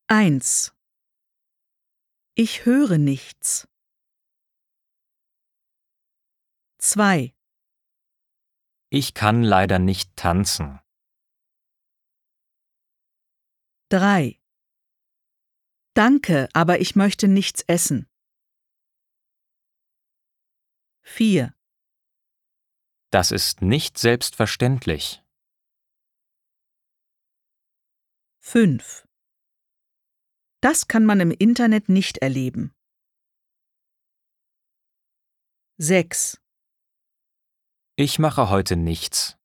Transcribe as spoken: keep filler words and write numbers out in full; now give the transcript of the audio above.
eins. Ich höre nichts. zwei. Ich kann leider nicht tanzen. drei. Danke, aber ich möchte nichts essen. vier. Das ist nicht selbstverständlich. fünf. Das kann man im Internet nicht erleben. sechs. Ich mache heute nichts.